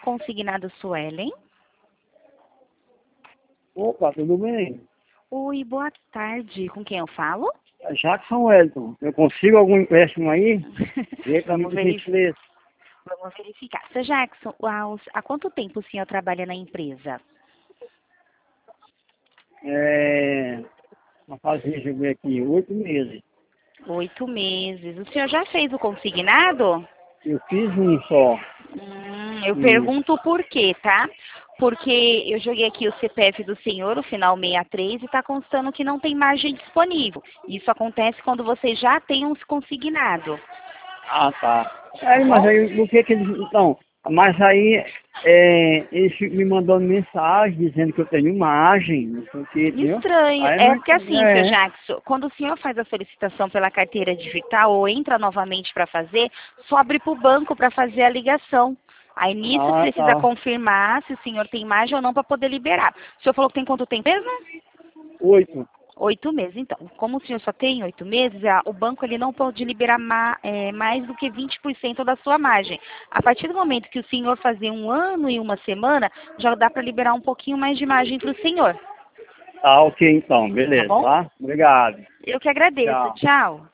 Consignado Suelen. Opa, tudo bem? Oi, boa tarde. Com quem eu falo? Jackson Wellington. Eu consigo algum empréstimo aí? Vê pra mim, Vamos por gentileza. Vamos verificar. Seu Jackson, há quanto tempo o senhor trabalha na empresa? Uma fazer, deixa eu ver aqui, 8 meses. 8 meses. O senhor já fez o consignado? Eu fiz um só. Eu Isso. pergunto por quê, tá? Porque eu joguei aqui o CPF do senhor, o final 63, e está constando que não tem margem disponível. Isso acontece quando você já tem um consignado. Ah, tá. Mas aí, o que que eles... Então, mas aí, eles me mandando mensagem dizendo que eu tenho margem, não sei o que, entendeu? Estranho. Aí É não... porque assim, seu Jackson, quando o senhor faz a solicitação pela carteira digital ou entra novamente para fazer, só abre para o banco para fazer a ligação. Aí nisso Ah, precisa tá. confirmar se o senhor tem margem ou não para poder liberar. O senhor falou que tem quanto tempo mesmo? 8. 8 meses. Então, como o senhor só tem 8 meses, o banco ele não pode liberar mais do que 20% da sua margem. A partir do momento que o senhor fazer 1 ano e 1 semana, já dá para liberar um pouquinho mais de margem para o senhor. Tá, ok então, Tá beleza, bom? tá? Obrigado. Eu que agradeço. Tchau. Tchau.